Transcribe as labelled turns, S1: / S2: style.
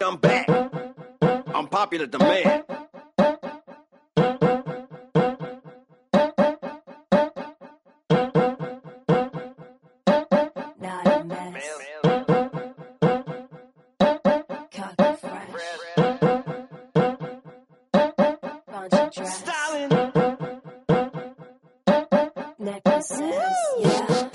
S1: I'm back. I'm popular demand.
S2: Not a mess. Cocky fresh. Bunch of dress.
S1: Styling.
S2: Necklaces. Yeah.